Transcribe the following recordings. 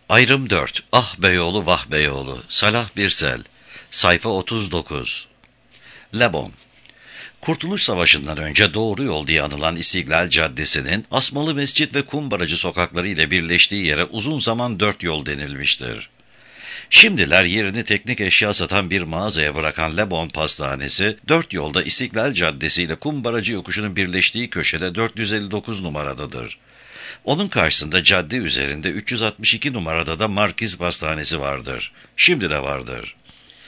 Ayrım 4. Ah Beyoğlu vah Beyoğlu. Salah Birsel. Sayfa 39. Le Bon. Kurtuluş Savaşı'ndan önce doğru yol diye anılan İstiklal Caddesi'nin Asmalı Mescit ve Kumbaracı sokakları ile birleştiği yere uzun zaman 4 yol denilmiştir. Şimdiler yerini teknik eşya satan bir mağazaya bırakan Le Bon Pastanesi, 4 yolda İstiklal Caddesi ile Kumbaracı yokuşunun birleştiği köşede 459 numaradadır. Onun karşısında cadde üzerinde 362 numarada da Markiz Pastanesi vardır. Şimdi de vardır.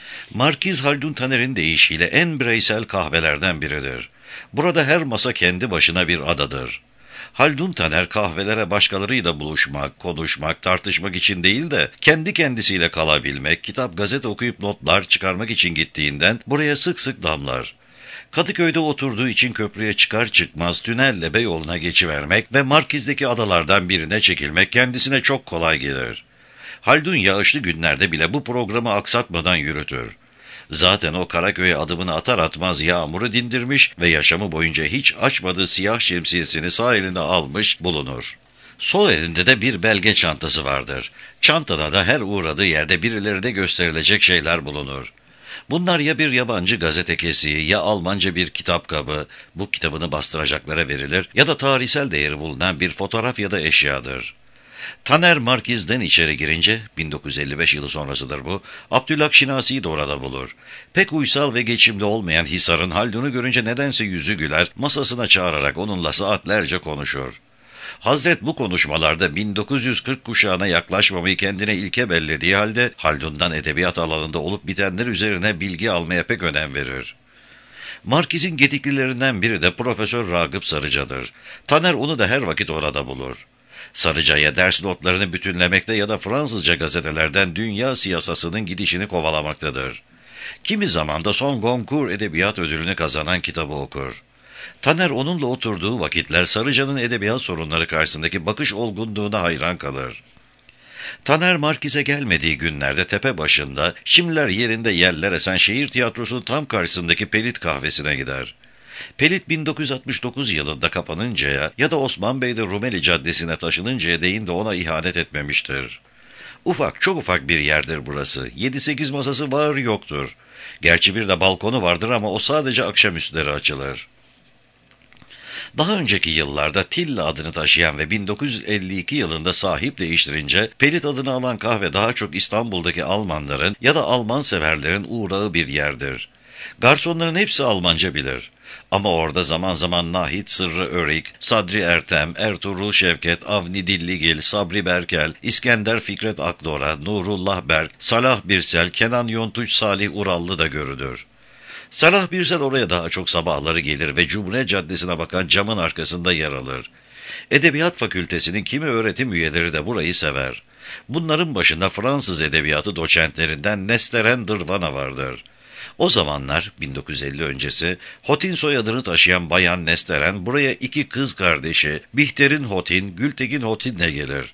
Markiz Haldun Taner'in deyişiyle en bireysel kahvelerden biridir. Burada her masa kendi başına bir adadır. Haldun Taner kahvelere başkalarıyla buluşmak, konuşmak, tartışmak için değil de kendi kendisiyle kalabilmek, kitap gazete okuyup notlar çıkarmak için gittiğinden buraya sık sık damlar. Kadıköy'de oturduğu için köprüye çıkar çıkmaz tünelle Beyoğlu'na geçivermek ve Markiz'deki adalardan birine çekilmek kendisine çok kolay gelir. Haldun yağışlı günlerde bile bu programı aksatmadan yürütür. Zaten o Karaköy'e adımını atar atmaz yağmuru dindirmiş ve yaşamı boyunca hiç açmadığı siyah şemsiyesini sağ eline almış bulunur. Sol elinde de bir belge çantası vardır. Çantada da her uğradığı yerde birilerine gösterilecek şeyler bulunur. Bunlar ya bir yabancı gazete kesiği ya Almanca bir kitap kabı, bu kitabını bastıracaklara verilir ya da tarihsel değeri bulunan bir fotoğraf ya da eşyadır. Taner Markiz'den içeri girince, 1955 yılı sonrasıdır bu, Abdülhak Şinasi'yi de orada bulur. Pek uysal ve geçimli olmayan Hisar'ın Haldun'u görünce nedense yüzü güler, masasına çağırarak onunla saatlerce konuşur. Hazret bu konuşmalarda 1940 kuşağına yaklaşmamayı kendine ilke bellediği halde Haldun'dan edebiyat alanında olup bitenler üzerine bilgi almaya pek önem verir. Markiz'in gediklilerinden biri de Profesör Ragıp Sarıca'dır. Taner onu da her vakit orada bulur. Sarıca'ya ders notlarını bütünlemekte ya da Fransızca gazetelerden dünya siyasasının gidişini kovalamaktadır. Kimi zaman da son Goncourt Edebiyat Ödülünü kazanan kitabı okur. Taner onunla oturduğu vakitler Sarıca'nın edebiyat sorunları karşısındaki bakış olgunluğuna hayran kalır. Taner Markiz'e gelmediği günlerde tepe başında, şimdiler yerinde yeller esen şehir tiyatrosunun tam karşısındaki Pelit kahvesine gider. Pelit 1969 yılında kapanıncaya ya da Osman Bey'de Rumeli Caddesi'ne taşınıncaya değin de ona ihanet etmemiştir. Ufak, çok ufak bir yerdir burası. 7-8 masası var yoktur. Gerçi bir de balkonu vardır ama o sadece akşamüstleri açılır. Daha önceki yıllarda Tilla adını taşıyan ve 1952 yılında sahip değiştirince Pelit adını alan kahve daha çok İstanbul'daki Almanların ya da Alman severlerin uğrağı bir yerdir. Garsonların hepsi Almanca bilir. Ama orada zaman zaman Nahit Sırrı Örik, Sadri Ertem, Ertuğrul Şevket, Avni Dilligil, Sabri Berkel, İskender Fikret Akdora, Nurullah Berk, Salah Birsel, Kenan Yontuç, Salih Urallı da görülür. Salah Birsel oraya daha çok sabahları gelir ve Cumhuriyet Caddesi'ne bakan camın arkasında yer alır. Edebiyat Fakültesinin kimi öğretim üyeleri de burayı sever. Bunların başında Fransız edebiyatı doçentlerinden Nesteren Dırvana vardır. O zamanlar 1950 öncesi Hotin soyadını taşıyan Bayan Nesteren buraya 2 kız kardeşi Bihter'in Hotin, Gültekin Hotin'le gelir.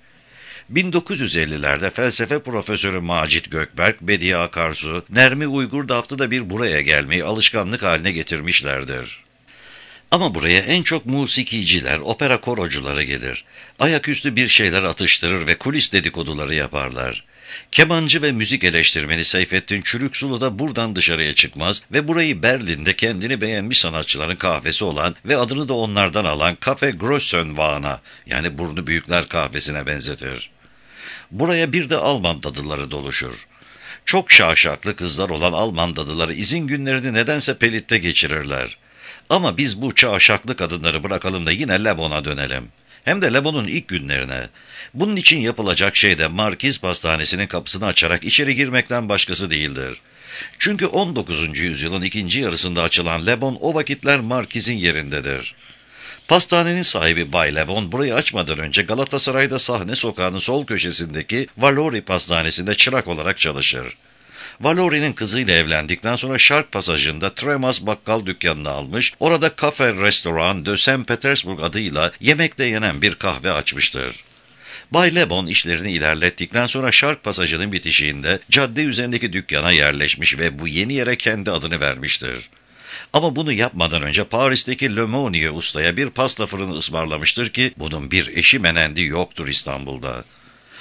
1950'lerde felsefe profesörü Macit Gökberk, Bediye Akarsu, Nermi Uygur da haftada bir buraya gelmeyi alışkanlık haline getirmişlerdir. Ama buraya en çok musikiciler, opera korocuları gelir. Ayaküstü bir şeyler atıştırır ve kulis dedikoduları yaparlar. Kemancı ve müzik eleştirmeni Seyfettin Çürüksulu da buradan dışarıya çıkmaz ve burayı Berlin'de kendini beğenmiş sanatçıların kahvesi olan ve adını da onlardan alan Kafe Grossenwahn'a yani burnu büyükler kahvesine benzetir. Buraya bir de Alman dadıları doluşur. Çok şaşaklı kızlar olan Alman dadıları izin günlerini nedense Pelit'te geçirirler. Ama biz bu şaşaklı kadınları bırakalım da yine Le Bon'a dönelim. Hem de Le Bon'un ilk günlerine. Bunun için yapılacak şey de Markiz Pastanesi'nin kapısını açarak içeri girmekten başkası değildir. Çünkü 19. yüzyılın ikinci yarısında açılan Le Bon o vakitler Markiz'in yerindedir. Pastanenin sahibi Bay Le Bon burayı açmadan önce Galatasaray'da Sahne Sokağı'nın sol köşesindeki Valori Pastanesi'nde çırak olarak çalışır. Valori'nin kızıyla evlendikten sonra Şark Pasajı'nda Tremas bakkal dükkanını almış, orada Kafe Restoran de St. Petersburg adıyla yemekte yenen bir kahve açmıştır. Bay Le Bon işlerini ilerlettikten sonra Şark Pasajı'nın bitişiğinde cadde üzerindeki dükkana yerleşmiş ve bu yeni yere kendi adını vermiştir. Ama bunu yapmadan önce Paris'teki Le Monnier ustaya bir pasta fırını ısmarlamıştır ki bunun bir eşi menendi yoktur İstanbul'da.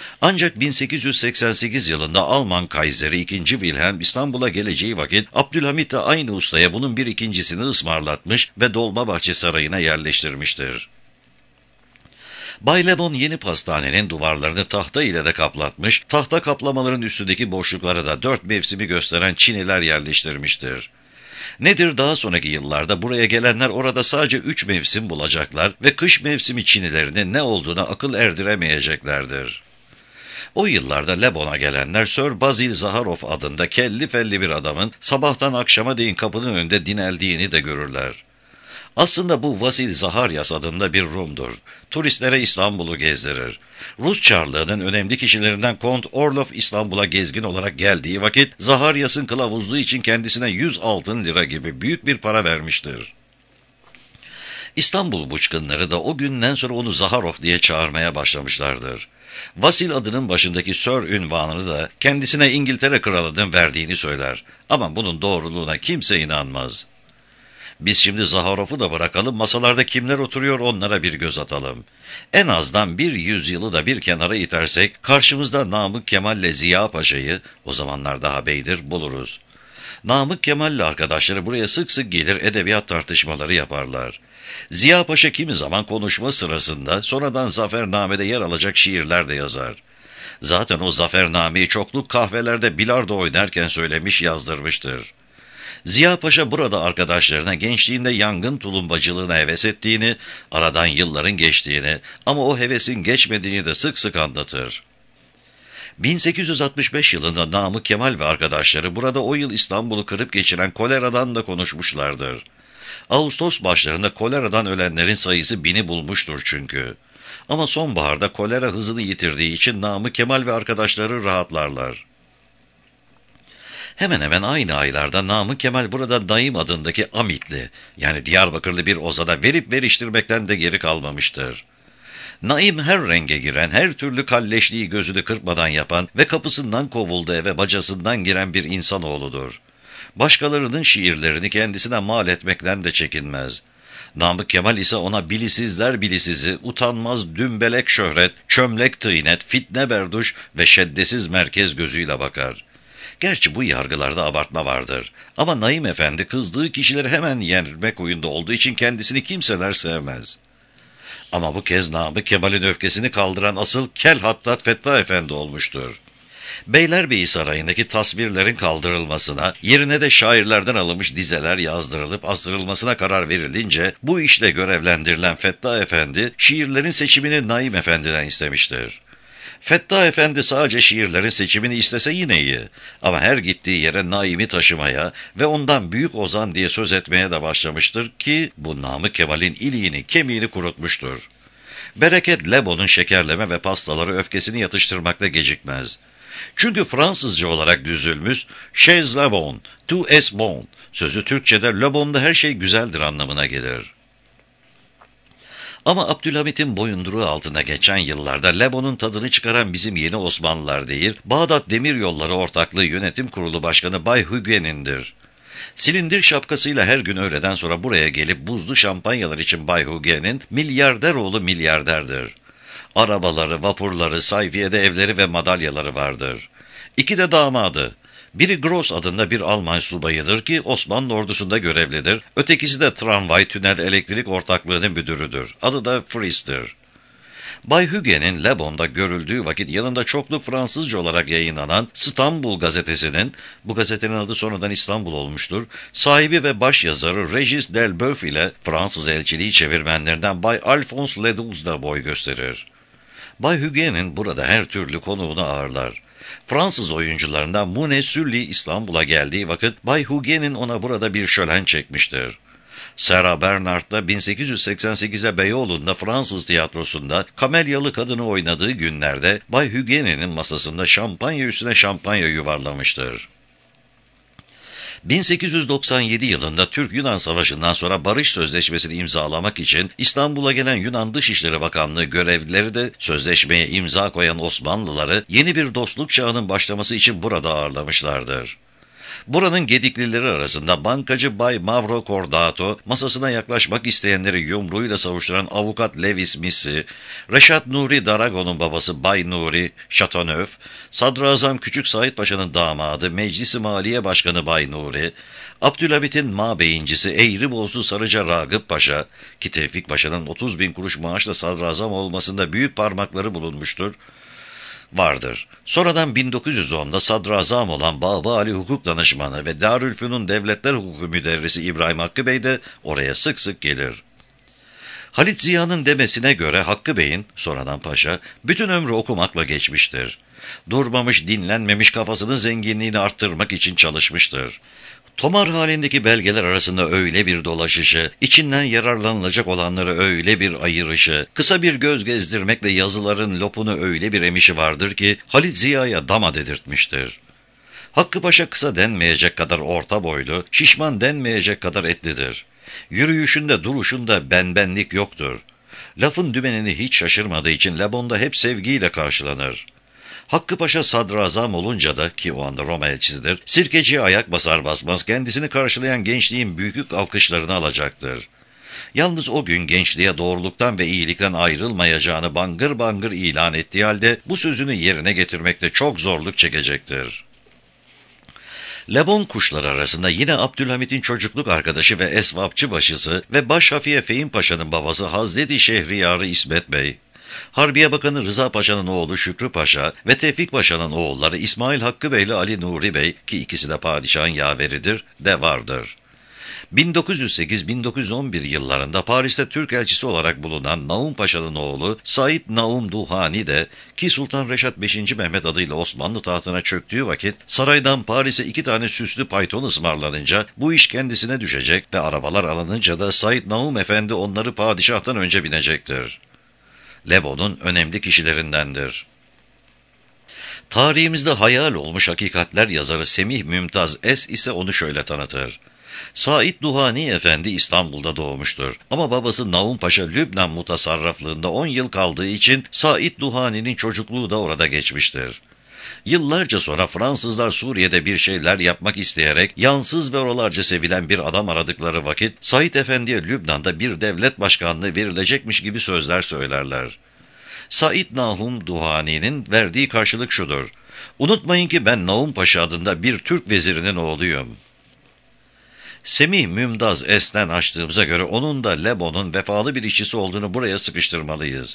Ancak 1888 yılında Alman Kayseri II. Wilhelm İstanbul'a geleceği vakit Abdülhamit de aynı ustaya bunun bir ikincisini ısmarlatmış ve Dolmabahçe Sarayı'na yerleştirmiştir. Bay Le Bon yeni pastanenin duvarlarını tahta ile de kaplatmış, tahta kaplamaların üstündeki boşluklara da 4 mevsimi gösteren çiniler yerleştirmiştir. Nedir, daha sonraki yıllarda buraya gelenler orada sadece 3 mevsim bulacaklar ve kış mevsimi çinilerinin ne olduğuna akıl erdiremeyeceklerdir. O yıllarda Le Bon'a gelenler Sir Basil Zaharoff adında kelli felli bir adamın sabahtan akşama değin kapının önünde dineldiğini de görürler. Aslında bu Vasil Zaharyas adında bir Rum'dur. Turistlere İstanbul'u gezdirir. Rus Çarlığı'nın önemli kişilerinden Kont Orlov İstanbul'a gezgin olarak geldiği vakit Zaharyas'ın kılavuzluğu için kendisine 100 altın lira gibi büyük bir para vermiştir. İstanbul bıçkınları da o günden sonra onu Zaharov diye çağırmaya başlamışlardır. Vasil adının başındaki Sir ünvanını da kendisine İngiltere kralının verdiğini söyler. Ama bunun doğruluğuna kimse inanmaz. Biz şimdi Zaharov'u da bırakalım, masalarda kimler oturuyor onlara bir göz atalım. En azdan bir yüzyılı da bir kenara itersek, karşımızda Namık Kemal'le Ziya Paşa'yı, o zamanlar daha beydir, buluruz. Namık Kemal'le arkadaşları buraya sık sık gelir, edebiyat tartışmaları yaparlar. Ziya Paşa kimi zaman konuşma sırasında sonradan Zafername'de yer alacak şiirler de yazar. Zaten o Zafername'yi çokluk kahvelerde bilardo oynarken söylemiş, yazdırmıştır. Ziya Paşa burada arkadaşlarına gençliğinde yangın tulumbacılığına heves ettiğini, aradan yılların geçtiğini ama o hevesin geçmediğini de sık sık anlatır. 1865 yılında Namık Kemal ve arkadaşları burada o yıl İstanbul'u kırıp geçiren koleradan da konuşmuşlardır. Ağustos başlarında koleradan ölenlerin sayısı 1000'i bulmuştur çünkü. Ama sonbaharda kolera hızını yitirdiği için Namık Kemal ve arkadaşları rahatlarlar. Hemen hemen aynı aylarda Namık Kemal burada Naim adındaki Amitli, yani Diyarbakırlı bir ozada verip veriştirmekten de geri kalmamıştır. Naim her renge giren, her türlü kalleşliği gözünü kırpmadan yapan ve kapısından kovulduğu eve bacasından giren bir insanoğludur. Başkalarının şiirlerini kendisine mal etmekten de çekinmez. Namık Kemal ise ona bilisizler bilisizi, utanmaz dümbelek şöhret, çömlek tıynet, fitne berduş ve şeddesiz merkez gözüyle bakar. Gerçi bu yargılarda abartma vardır. Ama Naim Efendi kızdığı kişileri hemen yenmek huyunda olduğu için kendisini kimseler sevmez. Ama bu kez Namık Kemal'in öfkesini kaldıran asıl Kel Hattat Fettah Efendi olmuştur. Beylerbeyi Sarayı'ndaki tasvirlerin kaldırılmasına, yerine de şairlerden alınmış dizeler yazdırılıp astırılmasına karar verilince, bu işle görevlendirilen Fettah Efendi, şiirlerin seçimini Naim Efendi'den istemiştir. Fettah Efendi sadece şiirlerin seçimini istese yine iyi. Ama her gittiği yere Naim'i taşımaya ve ondan büyük ozan diye söz etmeye de başlamıştır ki bu Namık Kemal'in iliğini, kemiğini kurutmuştur. Bereket Le Bon'un şekerleme ve pastaları öfkesini yatıştırmakta gecikmez. Çünkü Fransızca olarak düzülmüş "Chez Le Bon, tout est bon" sözü Türkçe'de Le Bon'da her şey güzeldir anlamına gelir. Ama Abdülhamit'in boyunduruğu altına geçen yıllarda Le Bon'un tadını çıkaran bizim yeni Osmanlılar değil, Bağdat Demiryolları Ortaklığı Yönetim Kurulu Başkanı Bay Hugen'indir. Silindir şapkasıyla her gün öğleden sonra buraya gelip buzlu şampanyalar için Bay Hugen'in milyarder oğlu milyarderdir. Arabaları, vapurları, sayfiyede evleri ve madalyaları vardır. 2 de damadı. Biri Gross adında bir Alman subayıdır ki Osmanlı ordusunda görevlidir. Ötekisi de tramvay, tünel, elektrik ortaklığının müdürüdür. Adı da Fries'tir. Bay Hugen'in Le Bon'da görüldüğü vakit yanında çokluk Fransızca olarak yayınlanan İstanbul gazetesinin, bu gazetenin adı sonradan İstanbul olmuştur, sahibi ve başyazarı Regis Delboeuf ile Fransız elçiliği çevirmenlerinden Bay Alphonse Ledoux da boy gösterir. Bay Hugen'in burada her türlü konuğunu ağırlar. Fransız oyuncularından Monet Sully İstanbul'a geldiği vakit Bay Hugen'in ona burada bir şölen çekmiştir. Sarah Bernhardt da 1888'e Beyoğlu'nda Fransız tiyatrosunda kamelyalı kadını oynadığı günlerde Bay Hugen'in masasında şampanya üstüne şampanya yuvarlamıştır. 1897 yılında Türk-Yunan Savaşı'ndan sonra barış sözleşmesini imzalamak için İstanbul'a gelen Yunan Dışişleri Bakanlığı görevlileri de sözleşmeye imza koyan Osmanlıları yeni bir dostluk çağının başlaması için burada ağırlamışlardır. Buranın gediklileri arasında bankacı Bay Mavro Cordato, masasına yaklaşmak isteyenleri yumruğuyla savuşturan avukat Lewis Missy, Reşat Nuri Daragon'un babası Bay Nuri Chateauneuf, Sadrazam Küçük Said Paşa'nın damadı Meclis-i Maliye Başkanı Bay Nuri, Abdülhamit'in mabeyincisi Eğribozlu Sarıca Ragıp Paşa, ki Tevfik Paşa'nın 30.000 kuruş maaşla sadrazam olmasında büyük parmakları bulunmuştur, vardır. Sonradan 1910'da sadrazam olan Baba Ali Hukuk Danışmanı ve Darülfünun Devletler Hukuku Müderrisi İbrahim Hakkı Bey de oraya sık sık gelir. Halit Ziya'nın demesine göre Hakkı Bey'in, sonradan paşa, bütün ömrü okumakla geçmiştir. Durmamış, dinlenmemiş, kafasının zenginliğini arttırmak için çalışmıştır. Tomar halindeki belgeler arasında öyle bir dolaşışı, içinden yararlanılacak olanları öyle bir ayırışı, kısa bir göz gezdirmekle yazıların lopunu öyle bir emişi vardır ki Halit Ziya'ya dama dedirtmiştir. Hakkı Paşa kısa denmeyecek kadar orta boylu, şişman denmeyecek kadar etlidir. Yürüyüşünde, duruşunda benlik yoktur. Lafın dümenini hiç şaşırmadığı için Lebon'da hep sevgiyle karşılanır. Hakkı Paşa sadrazam olunca da, ki o anda Roma elçisidir, sirkeciye ayak basar basmaz kendisini karşılayan gençliğin büyük alkışlarını alacaktır. Yalnız o gün gençliğe doğruluktan ve iyilikten ayrılmayacağını bangır bangır ilan ettiği halde bu sözünü yerine getirmekte çok zorluk çekecektir. Lebon kuşları arasında yine Abdülhamit'in çocukluk arkadaşı ve esvapçı başısı ve Başhafiye Fehim Paşa'nın babası Hazreti Şehriyarı İsmet Bey, Harbiye Bakanı Rıza Paşa'nın oğlu Şükrü Paşa ve Tevfik Paşa'nın oğulları İsmail Hakkı Bey ile Ali Nuri Bey, ki ikisi de padişahın yaveridir, de vardır. 1908-1911 yıllarında Paris'te Türk elçisi olarak bulunan Naum Paşa'nın oğlu Said Naum Duhani de, ki Sultan Reşat 5. Mehmet adıyla Osmanlı tahtına çöktüğü vakit saraydan Paris'e 2 tane süslü payton ısmarlanınca bu iş kendisine düşecek ve arabalar alınınca da Said Naum Efendi onları padişahtan önce binecektir. Lebon'un önemli kişilerindendir. Tarihimizde hayal olmuş hakikatler yazarı Semih Mümtaz Es ise onu şöyle tanıtır. Said Duhani Efendi İstanbul'da doğmuştur ama babası Naum Paşa Lübnan mutasarraflığında 10 yıl kaldığı için Said Duhani'nin çocukluğu da orada geçmiştir. Yıllarca sonra Fransızlar Suriye'de bir şeyler yapmak isteyerek yansız ve oralarca sevilen bir adam aradıkları vakit Said Efendi'ye Lübnan'da bir devlet başkanlığı verilecekmiş gibi sözler söylerler. Said Nahum Duhani'nin verdiği karşılık şudur: "Unutmayın ki ben Naum Paşa adında bir Türk vezirinin oğluyum." Semih Mümtaz Es'ten açtığımıza göre onun da Lebon'un vefalı bir işçisi olduğunu buraya sıkıştırmalıyız.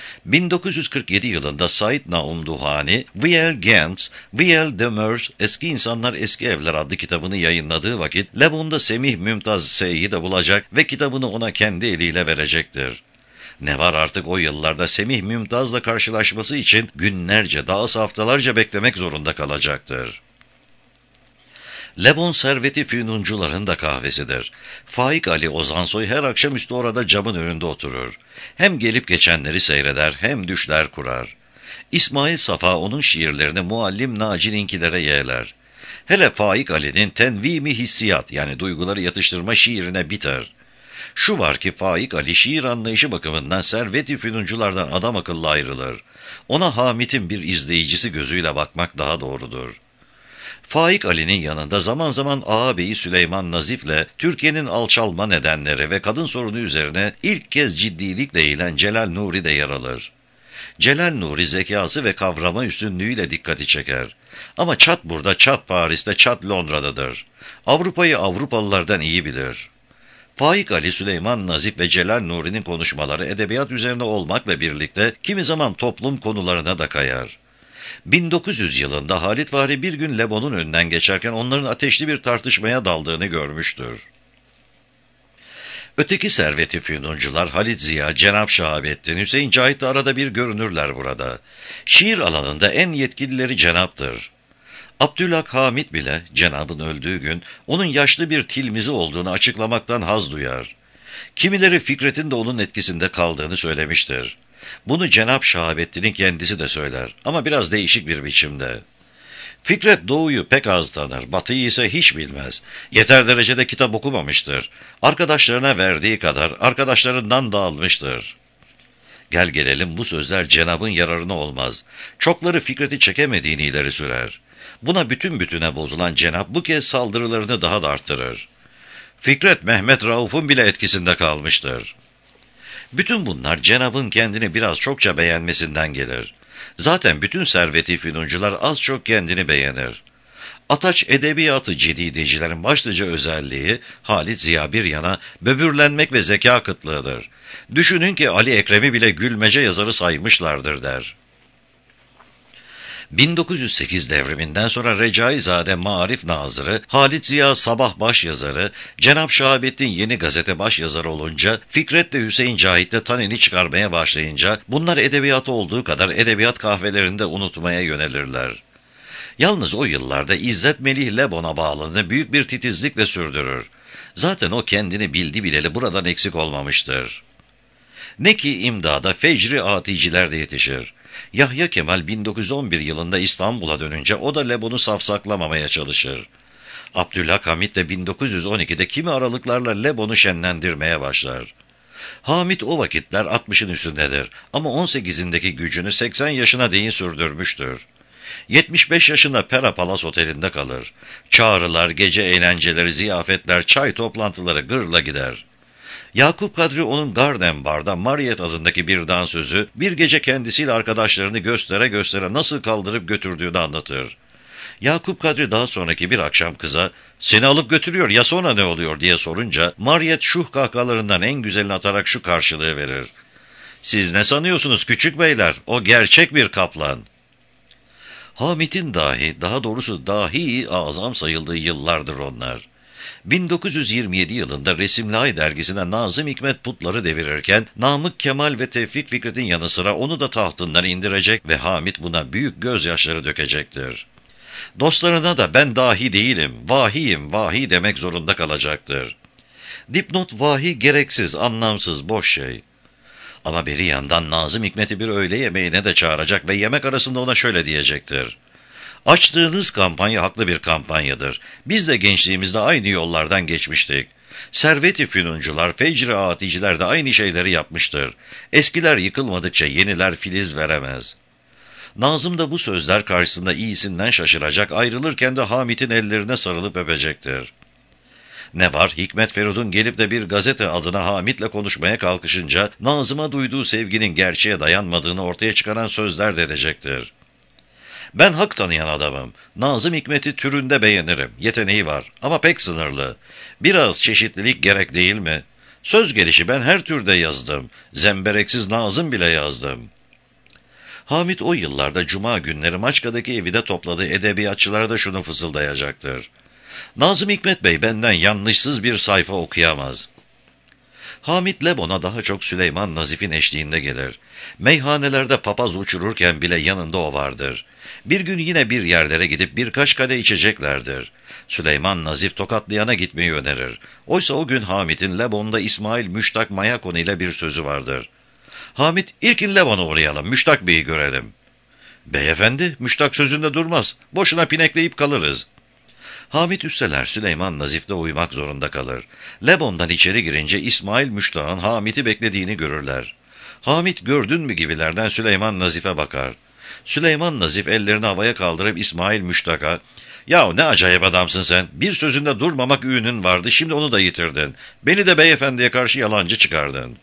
1947 yılında Said Naum Duhani, Viel Gens, Viel Demeures, Eski İnsanlar Eski Evler adlı kitabını yayınladığı vakit Lebon'da Semih Mümtaz S'yi de bulacak ve kitabını ona kendi eliyle verecektir. Ne var artık o yıllarda Semih Mümtaz'la karşılaşması için günlerce, dahası haftalarca beklemek zorunda kalacaktır. Lebon serveti fünuncuların da kahvesidir. Faik Ali Ozansoy her akşamüstü orada camın önünde oturur. Hem gelip geçenleri seyreder hem düşler kurar. İsmail Safa onun şiirlerini Muallim Naci'ninkilere yeğler. Hele Faik Ali'nin Tenvimi Hissiyat, yani duyguları yatıştırma şiirine biter. Şu var ki Faik Ali şiir anlayışı bakımından servet-i fünunculardan adam akıllı ayrılır. Ona Hamit'in bir izleyicisi gözüyle bakmak daha doğrudur. Faik Ali'nin yanında zaman zaman ağabeyi Süleyman Nazif'le Türkiye'nin alçalma nedenleri ve kadın sorunu üzerine ilk kez ciddilikle eğilen Celal Nuri de yer alır. Celal Nuri zekası ve kavrama üstünlüğüyle dikkati çeker. Ama çat burada, çat Paris'te, çat Londra'dadır. Avrupa'yı Avrupalılardan iyi bilir. Faik Ali, Süleyman Nazif ve Celal Nuri'nin konuşmaları edebiyat üzerine olmakla birlikte kimi zaman toplum konularına da kayar. 1900 yılında Halit Fahri bir gün Lebon'un önünden geçerken onların ateşli bir tartışmaya daldığını görmüştür. Öteki servet-i fünuncular Halit Ziya, Cenab Şahabettin, Hüseyin Cahit de arada bir görünürler burada. Şiir alanında en yetkilileri Cenap'tır. Abdülhak Hamid bile Cenab'ın öldüğü gün onun yaşlı bir tilmizi olduğunu açıklamaktan haz duyar. Kimileri Fikret'in de onun etkisinde kaldığını söylemiştir. Bunu Cenab Şahabettin'in kendisi de söyler ama biraz değişik bir biçimde. Fikret Doğu'yu pek az tanır, Batı'yı ise hiç bilmez. Yeter derecede kitap okumamıştır. Arkadaşlarına verdiği kadar arkadaşlarından da almıştır. Gel gelelim bu sözler Cenab'ın yararına olmaz. Çokları Fikret'i çekemediğini ileri sürer. Buna bütün bütüne bozulan Cenab bu kez saldırılarını daha da arttırır. Fikret Mehmet Rauf'un bile etkisinde kalmıştır. Bütün bunlar Cenab'ın kendini biraz çokça beğenmesinden gelir. Zaten bütün serveti fünuncular az çok kendini beğenir. Ataç edebiyatı cididecilerin başlıca özelliği Halit Ziya bir yana böbürlenmek ve zeka kıtlığıdır. Düşünün ki Ali Ekrem'i bile gülmece yazarı saymışlardır der. 1908 devriminden sonra Recaizade Maarif Nazırı, Halit Ziya Sabah başyazarı, Cenab Şahabettin Yeni Gazete başyazarı olunca, Fikret'le Hüseyin Cahit'le Tanin'i çıkarmaya başlayınca, bunlar edebiyatı olduğu kadar edebiyat kahvelerinde unutmaya yönelirler. Yalnız o yıllarda İzzet Melih Lebon'a bağlılığını büyük bir titizlikle sürdürür. Zaten o kendini bildi bileli buradan eksik olmamıştır. Ne ki imdada fecri aticiler de yetişir. Yahya Kemal 1911 yılında İstanbul'a dönünce o da Lebon'u safsaklamamaya çalışır. Abdülhamit de 1912'de kimi aralıklarla Lebon'u şenlendirmeye başlar. Hamit o vakitler 60'ın üstündedir ama 18'indeki gücünü 80 yaşına değin sürdürmüştür. 75 yaşında Pera Palas Oteli'nde kalır. Çağrılar, gece eğlenceleri, ziyafetler, çay toplantıları gırla gider. Yakup Kadri onun Garden Bar'da Mariet adındaki bir dansözü bir gece kendisiyle arkadaşlarını göstere göstere nasıl kaldırıp götürdüğünü anlatır. Yakup Kadri daha sonraki bir akşam kıza "Seni alıp götürüyor ya sonra ne oluyor?" diye sorunca Mariet şuh kahkahalarından en güzelini atarak şu karşılığı verir: "Siz ne sanıyorsunuz küçük beyler? O gerçek bir kaplan." Hamit'in dahi, daha doğrusu dahi azam sayıldığı yıllardır onlar. 1927 yılında Resimli Ay dergisine Nazım Hikmet putları devirirken Namık Kemal ve Tevfik Fikret'in yanı sıra onu da tahtından indirecek ve Hamit buna büyük gözyaşları dökecektir. Dostlarına da ben dahi değilim, vahiyim, vahi demek zorunda kalacaktır. Dipnot vahi gereksiz, anlamsız, boş şey. Ama beri yandan Nazım Hikmet'i bir öğle yemeğine de çağıracak ve yemek arasında ona şöyle diyecektir: "Açtığınız kampanya haklı bir kampanyadır. Biz de gençliğimizde aynı yollardan geçmiştik. Servet-i fünuncular, fecri aticiler de aynı şeyleri yapmıştır. Eskiler yıkılmadıkça yeniler filiz veremez." Nazım da bu sözler karşısında iyisinden şaşıracak, ayrılırken de Hamit'in ellerine sarılıp öpecektir. Ne var, Hikmet Ferud'un gelip de bir gazete adına Hamit'le konuşmaya kalkışınca Nazım'a duyduğu sevginin gerçeğe dayanmadığını ortaya çıkaran sözler de edecektir. "Ben hak tanıyan adamım. Nazım Hikmet'i türünde beğenirim. Yeteneği var ama pek sınırlı. Biraz çeşitlilik gerek değil mi? Söz gelişi ben her türde yazdım. Zembereksiz Nazım bile yazdım." Hamit o yıllarda cuma günleri Maçka'daki evinde topladığı edebiyatçılara da şunu fısıldayacaktır: "Nazım Hikmet Bey benden yanlışsız bir sayfa okuyamaz." Hamit Lebon'a daha çok Süleyman Nazif'in eşliğinde gelir. Meyhanelerde papaz uçururken bile yanında o vardır. Bir gün yine bir yerlere gidip birkaç kadeh içeceklerdir. Süleyman Nazif Tokatlıyan'a gitmeyi önerir. Oysa o gün Hamit'in Lebon'da İsmail Müştak Mayakoni ile bir sözü vardır. Hamit, "İlkin Lebon'a uğrayalım, Müştak Bey'i görelim." "Beyefendi, Müştak sözünde durmaz. Boşuna pinekleyip kalırız." Hamit üsteler Süleyman Nazif'le uyumak zorunda kalır. Lebon'dan içeri girince İsmail Müştak'ın Hamit'i beklediğini görürler. Hamit "gördün mü" gibilerden Süleyman Nazif'e bakar. Süleyman Nazif ellerini havaya kaldırıp İsmail Müştak'a "Ya ne acayip adamsın sen. Bir sözünde durmamak ünün vardı, şimdi onu da yitirdin. Beni de beyefendiye karşı yalancı çıkardın."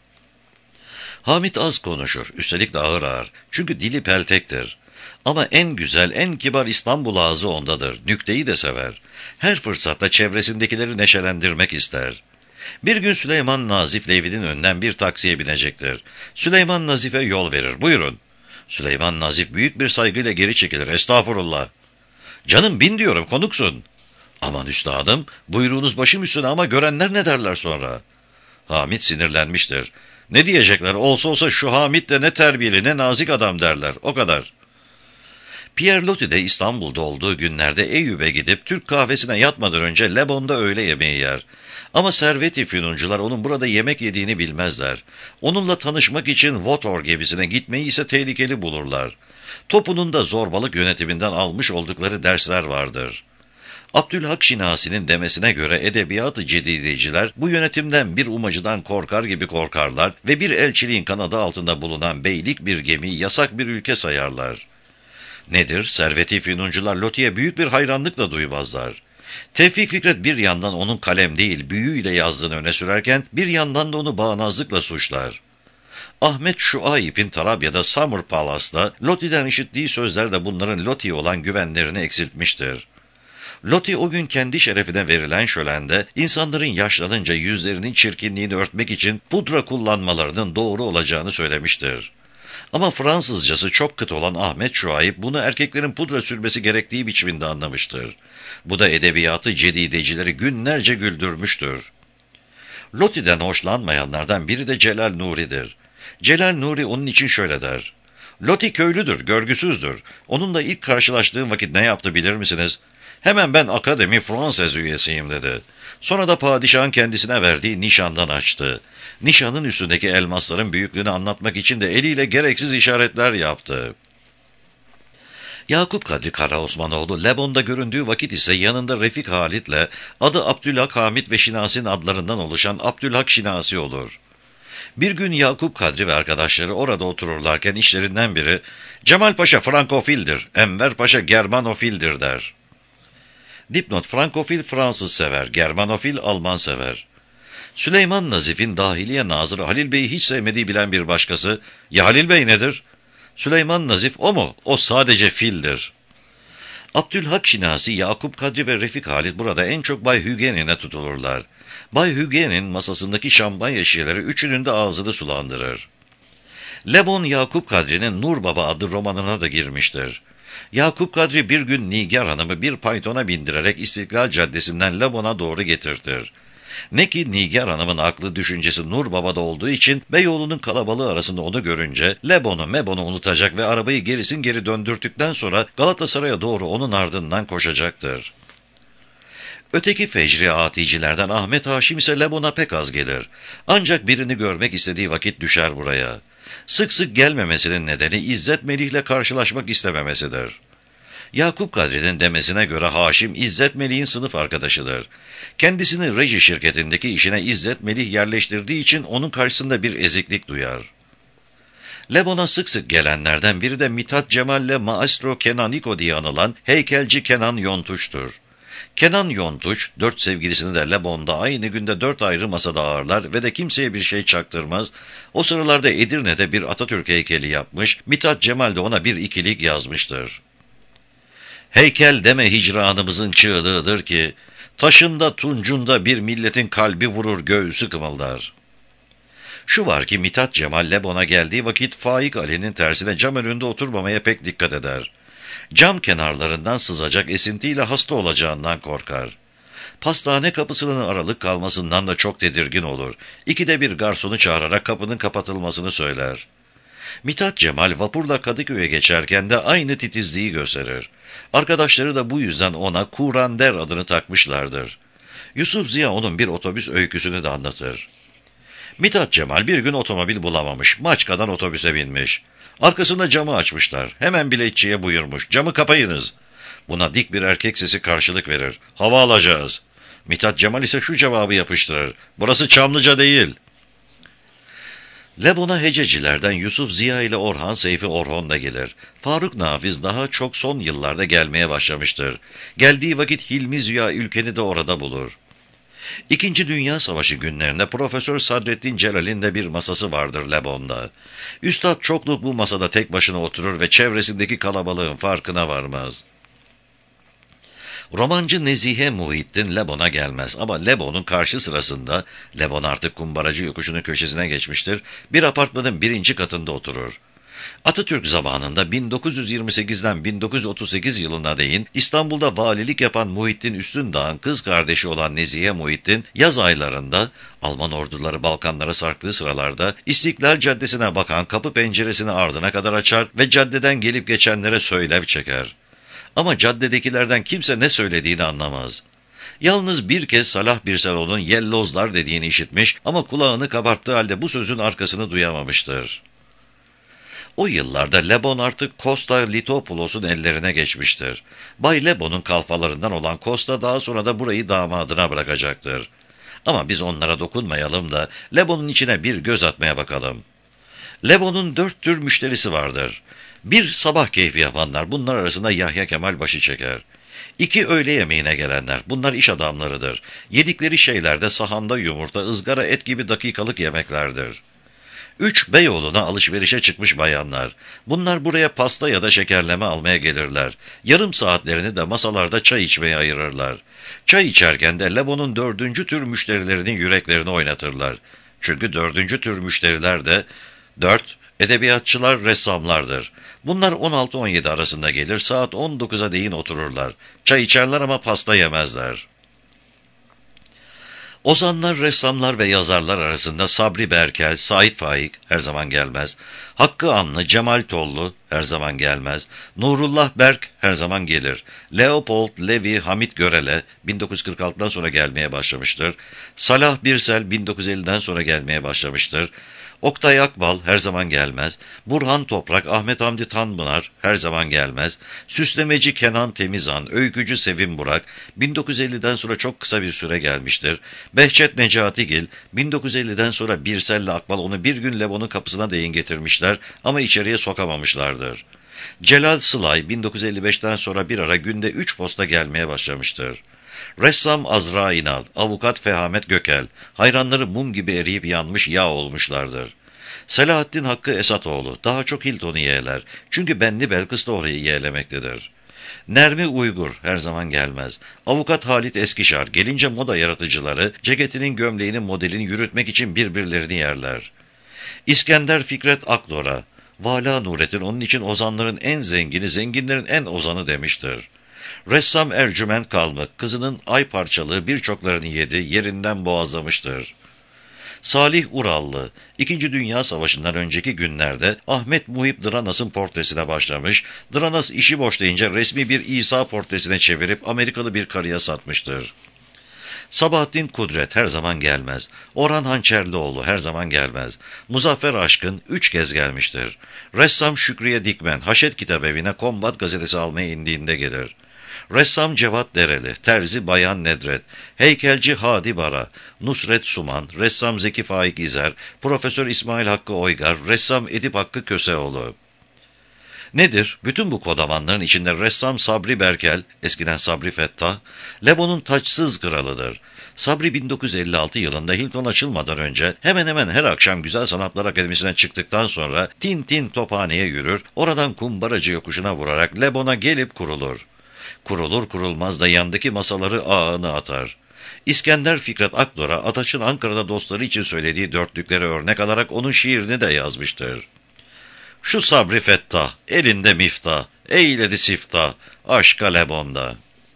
Hamit az konuşur, üstelik de ağır ağır. Çünkü dili peltektir. Ama en güzel, en kibar İstanbul ağzı ondadır. Nükteyi de sever. Her fırsatta çevresindekileri neşelendirmek ister. Bir gün Süleyman Nazif'le evinin önünden bir taksiye binecektir. Süleyman Nazif'e yol verir. "Buyurun." Süleyman Nazif büyük bir saygıyla geri çekilir. "Estağfurullah." "Canım bin diyorum, konuksun." "Aman üstadım, buyruğunuz başım üstüne ama görenler ne derler sonra?" Hamit sinirlenmiştir. "Ne diyecekler, olsa olsa şu Hamit de ne terbiyeli ne nazik adam derler, o kadar." Pierre Loti de İstanbul'da olduğu günlerde Eyüp'e gidip Türk kahvesine yatmadan önce Lebon'da öğle yemeği yer. Ama servet-i fünuncular onun burada yemek yediğini bilmezler. Onunla tanışmak için Votor gemisine gitmeyi ise tehlikeli bulurlar. Topunun da zorbalık yönetiminden almış oldukları dersler vardır. Abdülhak Şinasi'nin demesine göre edebiyat-ı cedideciler bu yönetimden bir umacıdan korkar gibi korkarlar ve bir elçiliğin kanadı altında bulunan beylik bir gemiyi yasak bir ülke sayarlar. Nedir? Servet-i Fünuncular Loti'ye büyük bir hayranlıkla duymazlar. Tevfik Fikret bir yandan onun kalem değil büyüyle yazdığını öne sürerken bir yandan da onu bağnazlıkla suçlar. Ahmet Şuayb'in Tarabya'da Summer Palace'da Loti'den işittiği sözler de bunların Loti'ye olan güvenlerini eksiltmiştir. Loti o gün kendi şerefine verilen şölende insanların yaşlanınca yüzlerinin çirkinliğini örtmek için pudra kullanmalarının doğru olacağını söylemiştir. Ama Fransızcası çok kıt olan Ahmet Şuayb bunu erkeklerin pudra sürmesi gerektiği biçiminde anlamıştır. Bu da edebiyatı cedidecileri günlerce güldürmüştür. Loti'den hoşlanmayanlardan biri de Celal Nuri'dir. Celal Nuri onun için şöyle der: Loti köylüdür, görgüsüzdür. Onunla ilk karşılaştığım vakit ne yaptı bilir misiniz? Hemen ben Akademi Fransız üyesiyim dedi. Sonra da padişahın kendisine verdiği nişandan açtı. Nişanın üstündeki elmasların büyüklüğünü anlatmak için de eliyle gereksiz işaretler yaptı. Yakup Kadri Karaosmanoğlu Le göründüğü vakit ise yanında Refik Halit'le adı Abdülhak Hamit ve Şinasi'nin adlarından oluşan Abdülhak Şinasi olur. Bir gün Yakup Kadri ve arkadaşları orada otururlarken işlerinden biri Cemal Paşa Frankofildir, Enver Paşa Germanofildir der. Dipnot: Frankofil Fransız sever, Germanofil Alman sever. Süleyman Nazif'in Dahiliye Nazırı Halil Bey'i hiç sevmediği bilen bir başkası, ya Halil Bey nedir? Süleyman Nazif: o mu? O sadece fildir. Abdülhak Şinasi, Yakup Kadri ve Refik Halit burada en çok Bay Hügen'ine tutulurlar. Bay Hügen'in masasındaki şampanya şişeleri üçünün de ağzını sulandırır. Le Bon, Yakup Kadri'nin Nur Baba adlı romanına da girmiştir. Yakup Kadri bir gün Nigar Hanım'ı bir paytona bindirerek İstiklal Caddesi'nden Le Bon'a doğru getirtir. Ne ki Nigar Hanım'ın aklı düşüncesi Nur Baba'da olduğu için Beyoğlu'nun kalabalığı arasında onu görünce Le Bon'u Mebon'u unutacak ve arabayı gerisin geri döndürttükten sonra Galatasaray'a doğru onun ardından koşacaktır. Öteki fecri aticilerden Ahmet Haşim ise Le Bon'a pek az gelir. Ancak birini görmek istediği vakit düşer buraya. Sık sık gelmemesinin nedeni İzzet Melih'le karşılaşmak istememesidir. Yakup Kadri'nin demesine göre Haşim, İzzet Melih'in sınıf arkadaşıdır. Kendisini reji şirketindeki işine İzzet Melih yerleştirdiği için onun karşısında bir eziklik duyar. Le Bon'a sık sık gelenlerden biri de Mithat Cemal'le Maestro Kenaniko diye anılan heykelci Kenan Yontuç'tur. Kenan Yontuç, 4 sevgilisini de Le Bon'da aynı günde 4 ayrı masada ağırlar ve de kimseye bir şey çaktırmaz. O sıralarda Edirne'de bir Atatürk heykeli yapmış, Mithat Cemal de ona bir ikilik yazmıştır. Heykel deme hicranımızın çığlığıdır ki, taşında tuncunda bir milletin kalbi vurur göğsü kımıldar. Şu var ki Mithat Cemal Le Bon'a geldiği vakit Faik Ali'nin tersine cam önünde oturmamaya pek dikkat eder. Cam kenarlarından sızacak esintiyle hasta olacağından korkar. Pastane kapısının aralık kalmasından da çok tedirgin olur. İkide bir garsonu çağırarak kapının kapatılmasını söyler. Mithat Cemal vapurla Kadıköy'e geçerken de aynı titizliği gösterir. Arkadaşları da bu yüzden ona Kurander adını takmışlardır. Yusuf Ziya onun bir otobüs öyküsünü de anlatır. Mithat Cemal bir gün otomobil bulamamış, Maçka'dan otobüse binmiş. Arkasında camı açmışlar. Hemen biletçiye buyurmuş: camı kapayınız. Buna dik bir erkek sesi karşılık verir: hava alacağız. Mithat Cemal ise şu cevabı yapıştırır: burası Çamlıca değil. Le Bon'a hececilerden Yusuf Ziya ile Orhan Seyfi Orhon da gelir. Faruk Nafiz daha çok son yıllarda gelmeye başlamıştır. Geldiği vakit Hilmi Ziya Ülken'i de orada bulur. İkinci Dünya Savaşı günlerinde Profesör Sadrettin Celal'in de bir masası vardır Le Bon'da. Üstad çokluk bu masada tek başına oturur ve çevresindeki kalabalığın farkına varmaz. Romancı Nezihe Muhittin Le Bon'a gelmez ama Le Bon'un karşı sırasında, Le Bon artık kumbaracı yokuşunun köşesine geçmiştir, bir apartmanın 1. katında oturur. Atatürk zamanında 1928'den 1938 yılına değin İstanbul'da valilik yapan Muhittin Üstündağ'ın kız kardeşi olan Nezihe Muhittin, yaz aylarında Alman orduları Balkanlara sarktığı sıralarda İstiklal Caddesi'ne bakan kapı penceresini ardına kadar açar ve caddeden gelip geçenlere söylev çeker. Ama caddedekilerden kimse ne söylediğini anlamaz. Yalnız bir kez Salah Birseloğlu'nun yellozlar dediğini işitmiş ama kulağını kabarttığı halde bu sözün arkasını duyamamıştır. O yıllarda Lebon artık Costa Litopoulos'un ellerine geçmiştir. Bay Lebon'un kalfalarından olan Costa daha sonra da burayı damadına bırakacaktır. Ama biz onlara dokunmayalım da Lebon'un içine bir göz atmaya bakalım. Lebon'un 4 tür müşterisi vardır. Bir, sabah keyfi yapanlar, bunlar arasında Yahya Kemal başı çeker. 2, öğle yemeğine gelenler, bunlar iş adamlarıdır. Yedikleri şeyler de sahanda yumurta, ızgara et gibi dakikalık yemeklerdir. 3, Beyoğlu'na alışverişe çıkmış bayanlar. Bunlar buraya pasta ya da şekerleme almaya gelirler. Yarım saatlerini de masalarda çay içmeye ayırırlar. Çay içerken de Lebon'un 4. tür müşterilerinin yüreklerini oynatırlar. Çünkü 4. tür müşteriler de 4. Edebiyatçılar, ressamlardır. Bunlar 16-17 arasında gelir, saat 19'a değin otururlar. Çay içerler ama pasta yemezler. Ozanlar, ressamlar ve yazarlar arasında Sabri Berkel, Sait Faik her zaman gelmez. Hakkı Anlı, Cemal Tollu her zaman gelmez. Nurullah Berk her zaman gelir. Leopold, Levi, Hamit Görele 1946'dan sonra gelmeye başlamıştır. Salah Birsel 1950'den sonra gelmeye başlamıştır. Oktay Akbal her zaman gelmez. Burhan Toprak, Ahmet Hamdi Tanpınar her zaman gelmez. Süslemeci Kenan Temizan, öykücü Sevim Burak 1950'den sonra çok kısa bir süre gelmiştir. Behçet Necatigil 1950'den sonra Birsel'le Akbal onu bir gün Lebon'un kapısına değin getirmişler ama içeriye sokamamışlardır. Celal Sılay 1955'ten sonra bir ara günde 3 posta gelmeye başlamıştır. Ressam Azra İnal, avukat Fehamet Gökel, hayranları mum gibi eriyip yanmış yağ olmuşlardır. Selahattin Hakkı Esatoğlu, daha çok Hilton'u yeğler, çünkü Benli Belkıs da orayı yeğlemektedir. Nermi Uygur her zaman gelmez. Avukat Halit Eskişar, gelince moda yaratıcıları, ceketinin gömleğinin modelini yürütmek için birbirlerini yerler. İskender Fikret Akdora, Vala Nurettin onun için ozanların en zengini, zenginlerin en ozanı demiştir. Ressam Ercüment Kalmık, kızının ay parçalığı birçoklarını yedi, yerinden boğazlamıştır. Salih Urallı, 2. Dünya Savaşı'ndan önceki günlerde Ahmet Muhip Dranas'ın portresine başlamış, Dranas işi boşlayınca resmi bir İsa portresine çevirip Amerikalı bir karıya satmıştır. Sabahattin Kudret her zaman gelmez. Orhan Hançerlioğlu her zaman gelmez. Muzaffer Aşkın 3 kez gelmiştir. Ressam Şükriye Dikmen, Haşet Kitabevi'ne Kombat gazetesi almaya indiğinde gelir. Ressam Cevat Dereli, terzi Bayan Nedret, heykelci Hadi Bara, Nusret Suman, ressam Zeki Faik İzer, Profesör İsmail Hakkı Oygar, ressam Edip Hakkı Köseoğlu. Nedir? Bütün bu kodamanların içinde ressam Sabri Berkel, eskiden Sabri Fettah, Lebon'un taçsız kralıdır. Sabri 1956 yılında Hilton açılmadan önce hemen hemen her akşam Güzel Sanatlar Akademisi'ne çıktıktan sonra tin tin tophaneye yürür, oradan kumbaracı yokuşuna vurarak Lebon'a gelip kurulur. Kurulur kurulmaz da yandaki masaları ağını atar. İskender Fikret Akdor'a Ataç'ın Ankara'da dostları için söylediği dörtlükleri örnek alarak onun şiirini de yazmıştır. Şu Sabri Fettah, elinde miftah, eyledi siftah, aşka Lebon'da.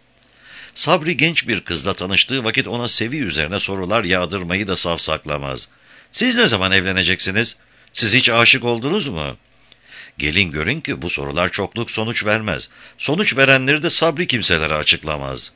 Sabri genç bir kızla tanıştığı vakit ona sevi üzerine sorular yağdırmayı da savsaklamaz. Siz ne zaman evleneceksiniz? Siz hiç aşık oldunuz mu? Gelin görün ki bu sorular çokluk sonuç vermez. Sonuç verenleri de Sabri kimselere açıklamaz.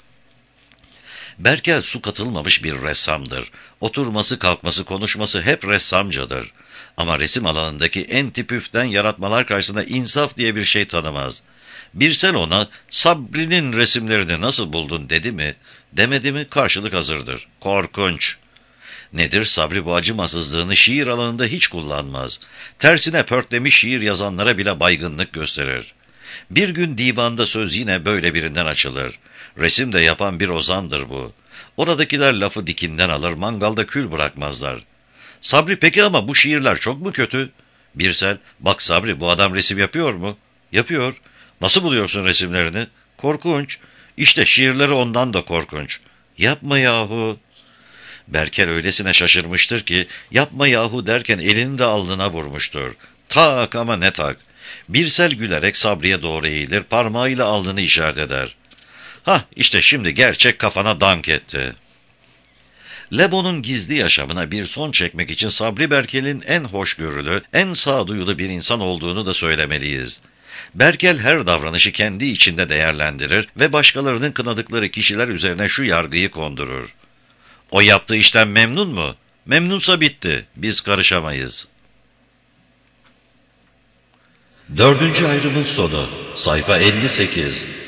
Berkel su katılmamış bir ressamdır. Oturması, kalkması, konuşması hep ressamcadır. Ama resim alanındaki en tipüften yaratmalar karşısında insaf diye bir şey tanımaz. Birsel ona Sabri'nin resimlerini nasıl buldun dedi mi, demedi mi karşılık hazırdır. Korkunç. Nedir? Sabri bu acımasızlığını şiir alanında hiç kullanmaz. Tersine pörtlemiş şiir yazanlara bile baygınlık gösterir. Bir gün divanda söz yine böyle birinden açılır. Resim de yapan bir ozandır bu. Oradakiler lafı dikinden alır, mangalda kül bırakmazlar. Sabri peki ama bu şiirler çok mu kötü? Birsel, bak Sabri bu adam resim yapıyor mu? Yapıyor. Nasıl buluyorsun resimlerini? Korkunç. İşte şiirleri ondan da korkunç. Yapma yahu. Berkel öylesine şaşırmıştır ki yapma yahu derken elini de alnına vurmuştur. Tak ama ne tak. Birsel gülerek Sabri'ye doğru eğilir, parmağıyla alnını işaret eder. Hah işte şimdi gerçek kafana dank etti. Lebon'un gizli yaşamına bir son çekmek için Sabri Berkel'in en hoşgörülü, en sağduyulu bir insan olduğunu da söylemeliyiz. Berkel her davranışı kendi içinde değerlendirir ve başkalarının kınadıkları kişiler üzerine şu yargıyı kondurur. O yaptığı işten memnun mu? Memnunsa bitti, biz karışamayız. Dördüncü ayrımın sonu, sayfa 58.